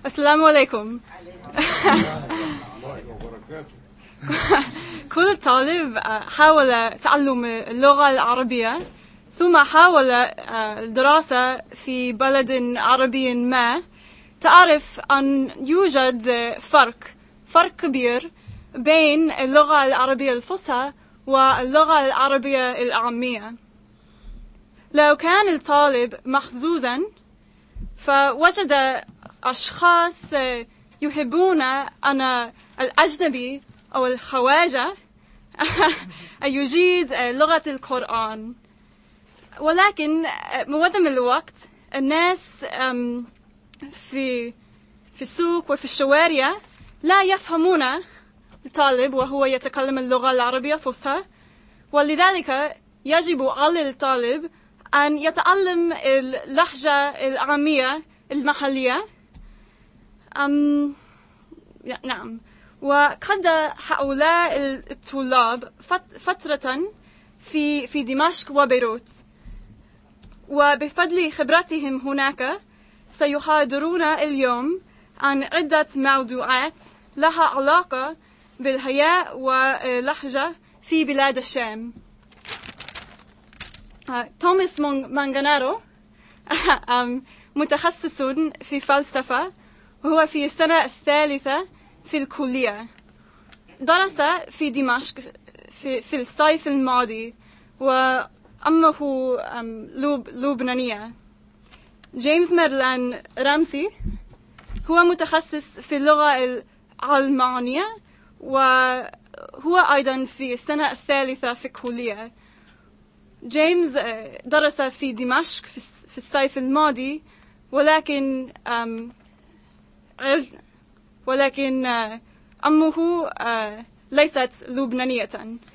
السلام عليكم. كل طالب حاول تعلم اللغة العربية ثم حاول الدراسة في بلد عربي ما. تعرف أن يوجد فرق كبير بين اللغة العربية الفصحى واللغة العربية العامية. لو كان الطالب محظوظا فوجد أشخاص يحبون أن الأجنبي أو الخواجة يجيد لغة القرآن، ولكن معظم الوقت الناس في السوق وفي الشوارع لا يفهمون الطالب وهو يتكلم اللغة العربية الفصحى، ولذلك يجب على الطالب أن يتعلم اللهجة العامية المحلية. نعم، وقضى هؤلاء الطلاب فترة في دمشق وبيروت، وبفضل خبرتهم هناك سيحاضرون اليوم عن عدة موضوعات لها علاقة بالحياة واللهجة في بلاد الشام. توماس مانغانارو متخصص في فلسفة، وهو في السنة الثالثة في الكلية. درس في دمشق في الصيف الماضي، وأمه لبنانية. جيمس ميرلان رامسي هو متخصص في اللغة الألمانية، وهو أيضا في السنة الثالثة في الكلية. جيمس درس في دمشق في الصيف الماضي، ولكن أمه ليست لبنانية.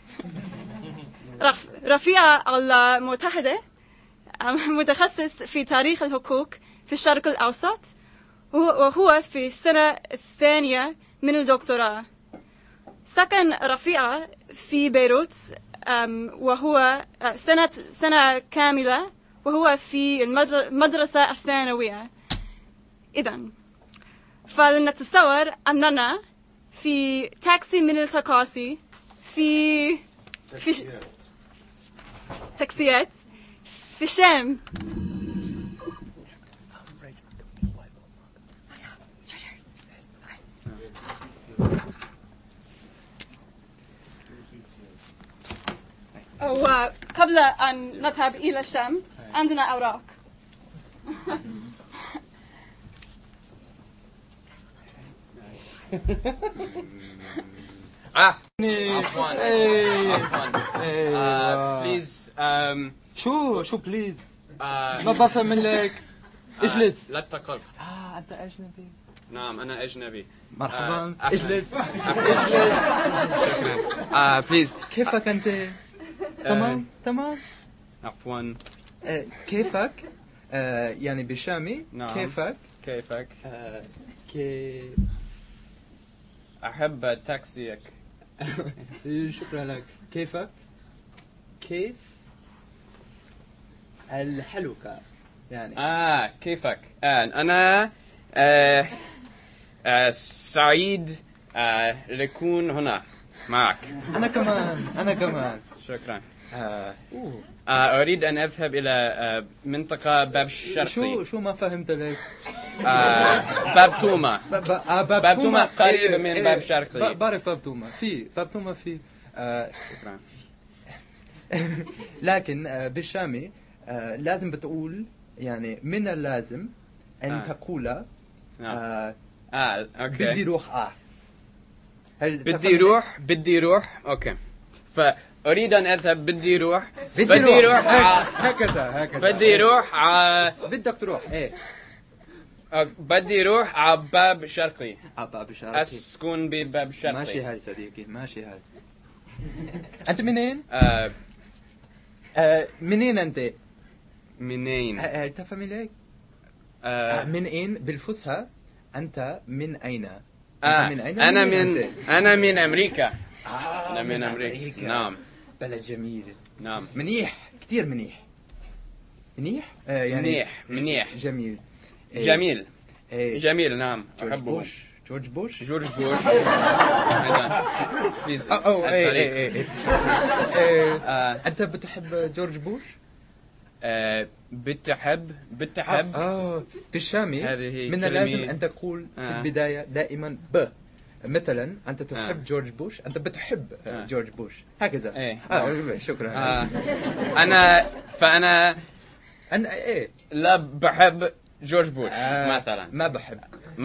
رفيع المتحدة متخصص في تاريخ الحقوق في الشرق الأوسط، وهو في السنة الثانية من الدكتوراه. سكن رفيع في بيروت، وهو سنة كاملة، وهو في المدرسة الثانوية. إذن فلنتصور أننا في تاكسي من التكاسي في تاكسيات في الشام. وقبل أن نذهب إلى الشام عندنا أوراق. عفوا بليز. شو بليز؟ ما بفهم لك. اجلس. لا تقلق. أنت أجنبي. نعم أنا أجنبي. مرحبا. اجلس. شكرا. بليز. كيفك أنت؟ تمام. عفوا. كيفك؟ يعني بالشامي. نعم. كيفك؟ أحب تاكسيك. شكرا لك. كيفك؟ كيف الحلوكة يعني. كيفك؟ أنا سعيد لكون هنا معك. أنا كمان. شكرا. أريد أن أذهب إلى منطقة باب الشرقي. شو ما فهمت لك؟ باب توما. باب توما قريب من باب الشرقي. بعرف باب توما في شكرا. لكن بالشامي لازم بتقول يعني من اللازم أن تقول أوكي. بدي روح. بدي روح. أوكي. فأريد أن أذهب. بدي روح. هكذا. بدي روح. بدك تروح إيه؟ بدي روح على باب شرقي. باب شرقي. أسكن بباب شرقي. ماشي هاي صديقي، ماشي هاي. أنت منين؟ منين أنت؟ منين؟ هل تفهم لك؟ من أين بالفصحى؟ أنت من أين؟ أنا من أمريكا. أنا من أمريكا. نعم. بلد جميل. نعم. منيح، كتير منيح. يعني منيح. جميل. إيه. جميل. نعم جورج أحبه. بوش. جورج بوش. جورج بوش. أيضا. بليز الطريق. أنت بتحب جورج بوش؟ بتحب بالشامي هذه من كلمة. اللازم أن تقول في البداية دائما ب. مثلا أنت تحب جورج بوش، أنت بتحب جورج بوش هكذا. شكرا. فأنا إيه لا بحب جورج بوش مثلا. ما بحب.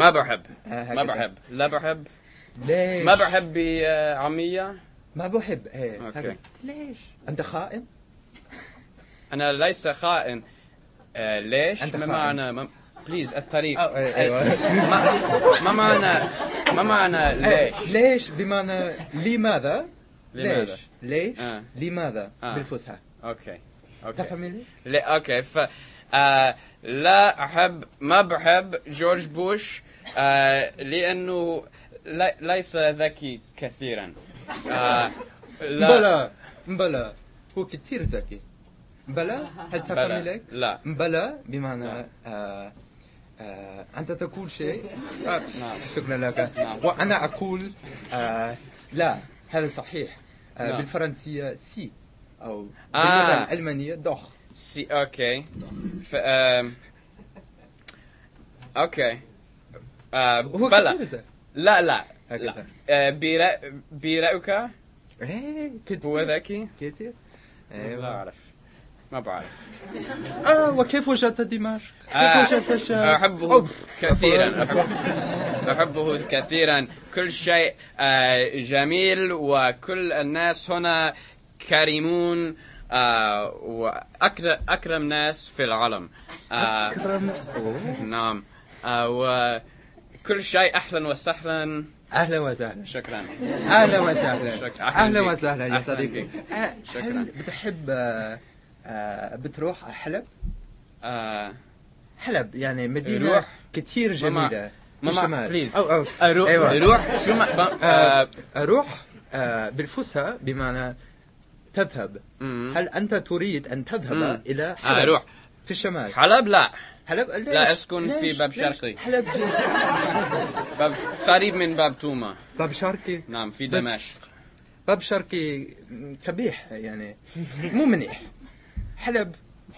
لا بحب. ليش؟ ما بحب بعامية. ما بحب. أوكي. ليش؟ أنت خائن؟ أنا ليس خائن. ليش؟ أنت ما خائن. معنى بليز الطريق. أيوة. ما معنى ليش؟ ليش بمعنى لماذا؟ لماذا؟ ليش؟ لماذا؟ بالفصحى. أوكي. تفهمني؟ أوكي. لا أحب. ما بحب جورج بوش لأنه ليس ذكي كثيرا. بلا هو كثير ذكي. بلا هل تفهمي لك؟ لا. بلا بمعنى أنت تقول شيء. شكرا لك. وأنا أقول لا، هذا صحيح. بالفرنسية سي، أو باللغة الألمانية دوخ. سي. أوكي. أوكي. بلا. لا. برأيك هو ذكي؟ كثير. لا أعرف. ما بعرف. وكيف وجدت دمشق؟ كيف وجدت الشام؟ أحبه كثيرا. كل شيء جميل، وكل الناس هنا كريمون، وأكرم ناس في العالم. أكرم. نعم. وكل شيء أهلا وسهلا. أهلا وسهلا. شكرا. أهلا وسهلا. أهلا بك. وسهلا يا صديقي. شكرا. هل بتحب بتروح حلب؟ حلب يعني مدينة كتير جميلة في الشمال. بليز. أروح شو أروح بالفسحة بمعنى تذهب. هل أنت تريد أن تذهب إلى حلب؟ أروح في الشمال. حلب لا. حلب لا أسكن في باب شرقي. حلب باب قريب من باب توما. باب شرقي. نعم في دمشق. باب شرقي قبيح يعني مو منيح. حلب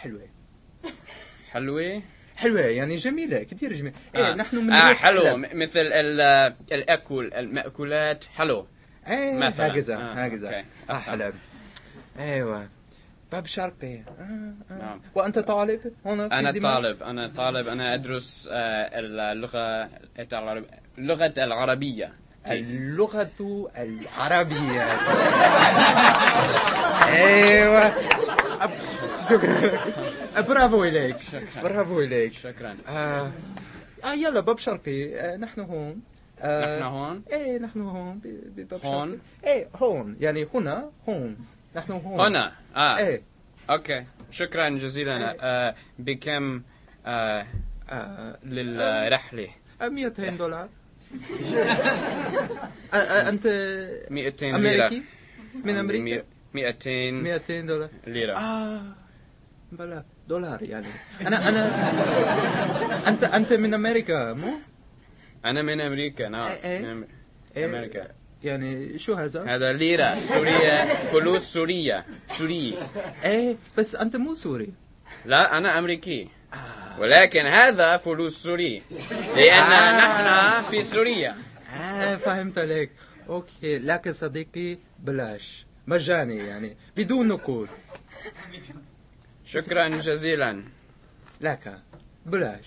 حلوة يعني جميلة كثير جميلة. نحن من حلو حلب. مثل المأكولات حلو. هكذا. حلب. أيوة. باب شرقي. نعم. وأنت طالب هنا في دمشق؟ أنا طالب. أنا أدرس اللغة العربية. اللغة العربية. أيوة. شكرا. برافو إليك. شكرا. يلا باب شرقي. نحن هون. نحن هون؟ إيه نحن هون بباب هون؟ شرقي. إيه هون يعني هون. نحن هون. هنا. إيه. أوكي. شكرا جزيلا. بكم للرحلة؟ $200. أنت 200 ليرة. أمريكي؟ من أمريكا؟ 200 $200 ليرة. بلا دولار يعني. أنت من أمريكا مو؟ أنا من أمريكا. نعم. من أمريكا. يعني شو هذا؟ هذا ليرة سورية. فلوس سورية. بس أنت مو سوري. لا أنا أمريكي. ولكن هذا فلوس سوري لأن نحن في سوريا. فهمت عليك. أوكي لك صديقي بلاش مجاني يعني بدون نقود. شكرا جزيلا لك بلاش.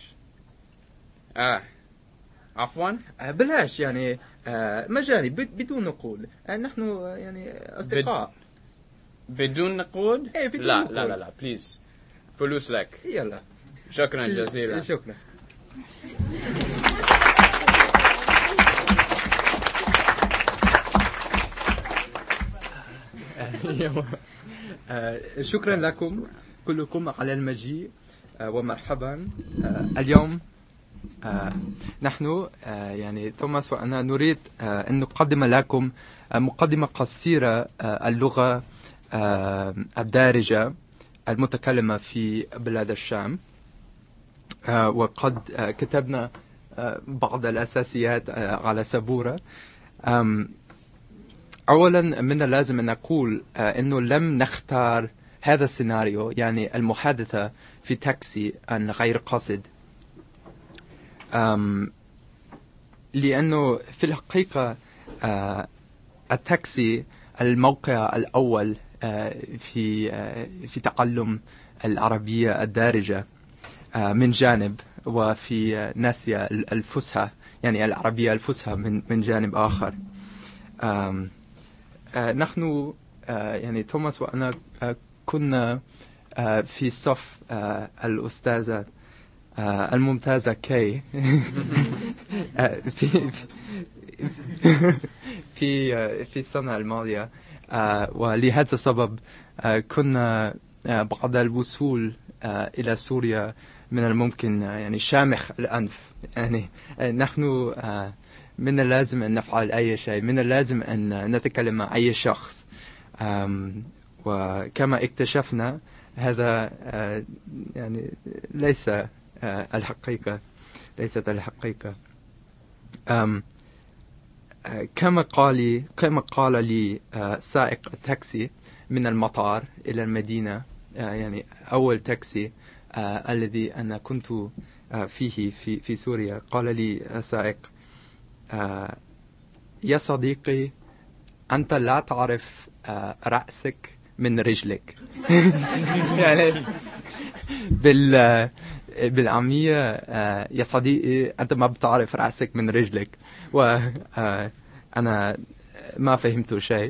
عفوا. بلاش يعني مجاني بدون نقود. نحن يعني أصدقاء. بدون نقود؟ بدون نقود. لا بليز. فلوس لك. يلا. شكرا جزيلا. شكرا. شكرا لكم كلكم على المجيء ومرحبا. اليوم نحن يعني توماس وأنا نريد أن نقدم لكم مقدمة قصيرة اللغة الدارجة المتكلمة في بلاد الشام. وقد كتبنا بعض الأساسيات على سبورة. أولا من اللازم أن نقول أنه لم نختار هذا السيناريو، يعني المحادثة في تاكسي عن غير قصد، لأنه في الحقيقة التاكسي الموقع الأول في تعلم العربية الدارجة من جانب، وفي ناسيا الفصحى يعني العربية الفصحى من جانب آخر. نحن يعني توماس وأنا كنا في صف الأستاذة الممتازة كي في السنة الماضية، ولهذا السبب كنا بعد الوصول إلى سوريا من الممكن يعني شامخ الأنف. يعني نحن من اللازم أن نفعل أي شيء، من اللازم أن نتكلم مع أي شخص، وكما اكتشفنا هذا يعني ليس الحقيقة، ليست الحقيقة. كما قال لي سائق التاكسي من المطار إلى المدينة، يعني أول تاكسي الذي أنا كنت فيه في سوريا، قال لي سائق: يا صديقي، أنت لا تعرف رأسك من رجلك. يعني بالعامية يا صديقي أنت ما بتعرف رأسك من رجلك، وأنا ما فهمت شيء.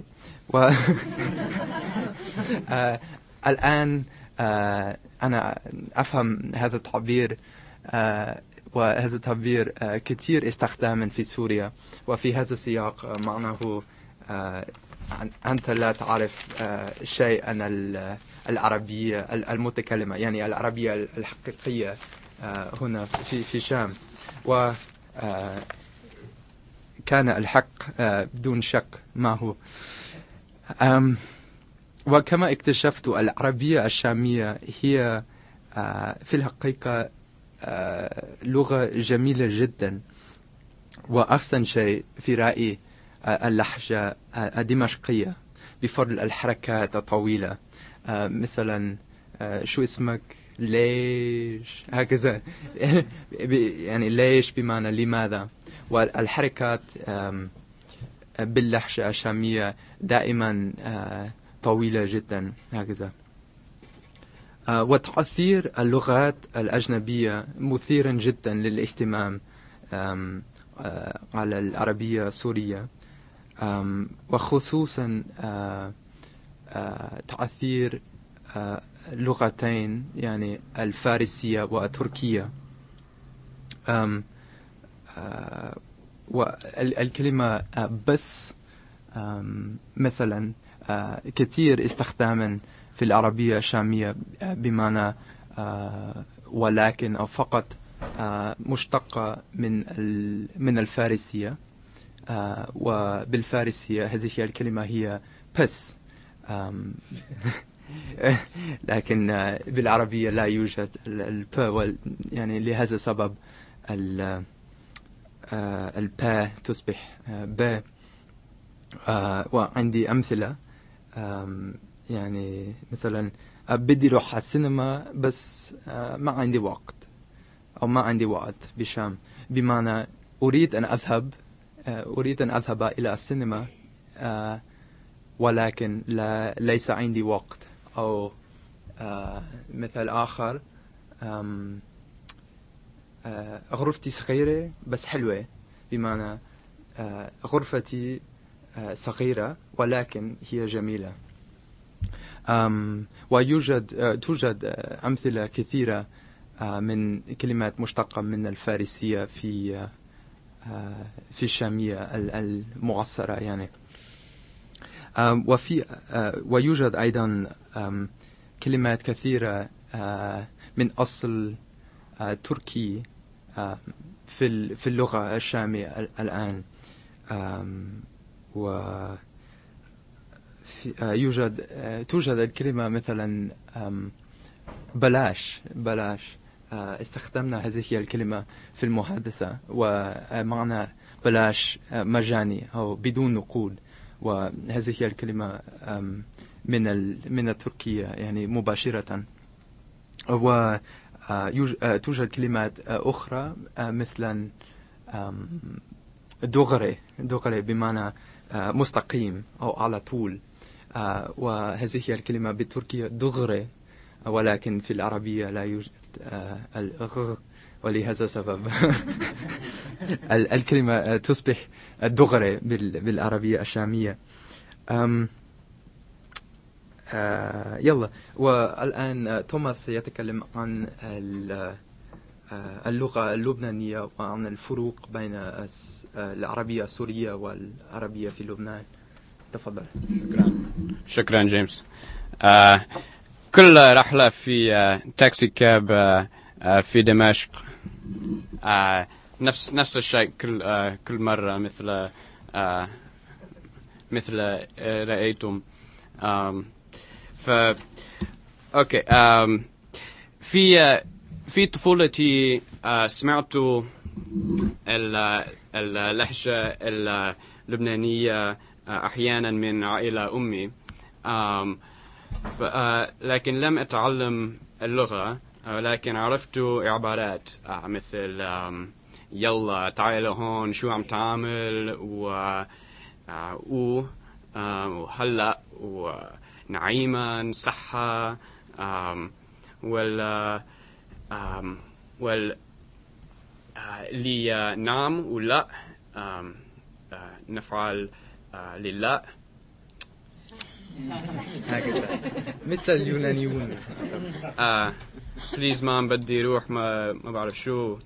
الآن أنا أفهم هذا التعبير، وهذا التعبير كثير استخداما في سوريا، وفي هذا السياق معناه أنت لا تعرف شيء عن العربية المتكلمة، يعني العربية الحقيقية هنا في شام. وكان الحق بدون شك ما هو. وكما اكتشفت العربية الشامية هي في الحقيقة لغة جميلة جدا، وأحسن شيء في رأيي اللهجة الدمشقية بفضل الحركات الطويلة، مثلا شو اسمك، ليش، هكذا. يعني ليش بمعنى لماذا، والحركات باللهجة الشامية دائما طويلة جدا هكذا. وتأثير اللغات الأجنبية مثيرا جدا للاهتمام على العربية السورية، وخصوصا تأثير لغتين، يعني الفارسية والتركية. والكلمة بس مثلا كثير استخداما في العربية الشامية بمعنى ولكن أو فقط، مشتقة من الفارسية، وبالفارسية هذه الكلمة هي بس، لكن بالعربية لا يوجد الب، يعني لهذا السبب الباء تصبح ب. وعندي أمثلة، يعني مثلا بدي روح على السينما بس ما عندي وقت، أو ما عندي وقت بشام، بمعنى أريد أن أذهب إلى السينما ولكن ليس عندي وقت. أو مثال آخر، غرفتي صغيرة بس حلوة، بمعنى غرفتي صغيرة ولكن هي جميلة. توجد أمثلة كثيرة من كلمات مشتقة من الفارسية في الشامية المعاصرة يعني. ويوجد أيضا كلمات كثيرة من أصل تركي في اللغة الشامية الآن. توجد الكلمة مثلا بلاش استخدمنا هذه الكلمة في المحادثة ومعنى بلاش مجاني أو بدون نقود، وهذه الكلمة من التركية يعني مباشرة. وتوجد كلمات أخرى مثلا دغري بمعنى مستقيم أو على طول، وهذه الكلمة بالتركية دغري، ولكن في العربية لا يوجد الغ، ولهذا سبب الكلمة تصبح دغري بالعربية الشامية. يلا، والآن توماس يتكلم عن اللغة اللبنانية وعن الفروق بين العربية السورية والعربية في لبنان. تفضل. شكرا جيمس. كل رحلة في تاكسي كاب في دمشق نفس الشيء كل مرة مثل رأيتم. أوكي. في طفولتي سمعت اللهجة اللبنانية أحيانا من عائلة أمي، لكن لم أتعلم اللغة، ولكن عرفت عبارات مثل يلا تعال هون، شو عم تعمل، وهلأ، ونعيما، صحة، لي نعم ولا نفعل لله. هكذا مثل اليونانيون. بليز مام بدي روح ما بعرف شو،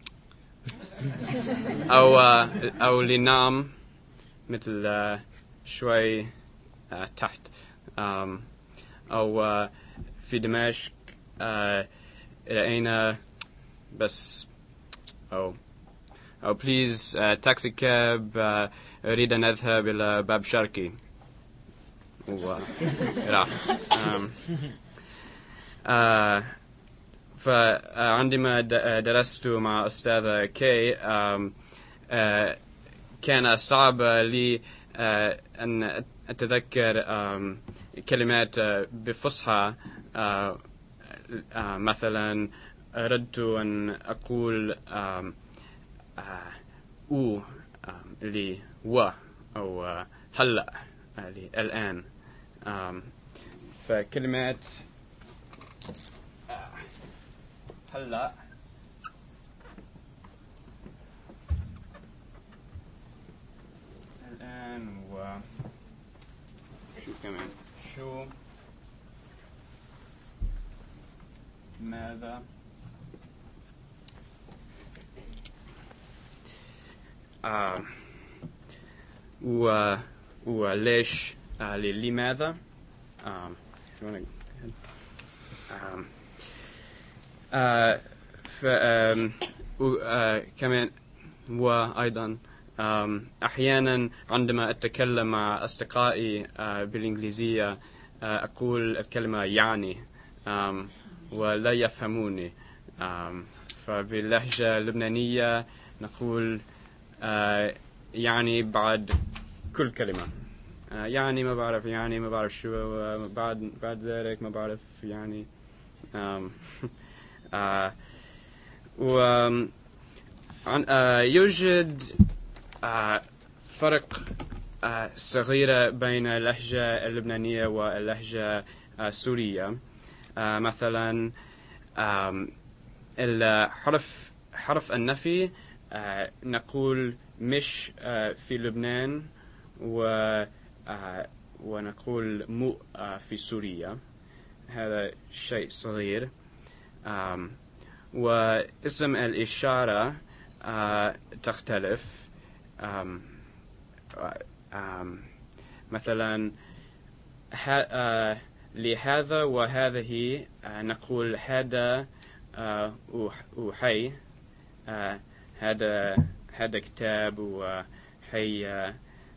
أو لنام مثل شوي تحت، أو في دمشق رأينا بس أو بليز تاكسي كاب، أريد أن أذهب إلى باب شرقي وراح. فعندما درست مع أستاذة كي كان صعب لي أن أتذكر كلمات بفصحى. مثلا أردت أن أقول لي و، أو هلأ الآن. فكلمات هلأ الآن، شو كمان، شو، ماذا، وليش، لماذا، كمان. وأيضا أحيانا عندما أتكلم مع أصدقائي بالإنجليزية أقول الكلمة يعني، ولا يفهموني. فباللهجة اللبنانية نقول يعني بعد كل كلمة، يعني ما بعرف، يعني ما بعرف شو، بعد ذلك ما بعرف يعني. يوجد فرق صغيرة بين اللهجة اللبنانية واللهجة السورية. مثلا حرف النفي نقول مش في لبنان، ونقول مو في سوريا. هذا شيء صغير. واسم الإشارة تختلف. مثلا لهذا وهذه نقول هذا وحي، هذا كتاب، وحي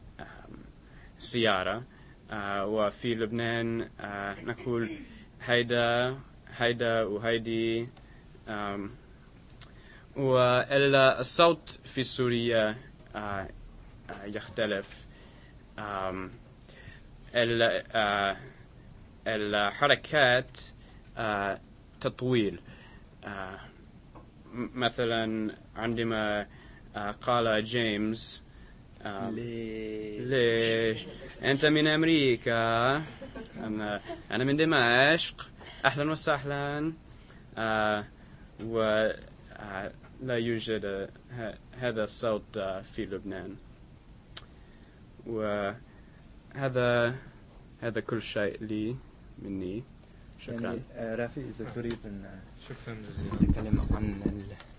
سيارة. وفي لبنان نقول هيدا وهيدي والصوت في سوريا يختلف. الحركات تطويل. مثلا عندما قال جيمس ليش أنت من أمريكا، أنا من دمشق، أهلا وسهلا. ولا يوجد هذا الصوت في لبنان. وهذا كل شيء لي مني. شكرا. يعني رافي إذا تريد أن شكرا جزيلا. تتكلم عن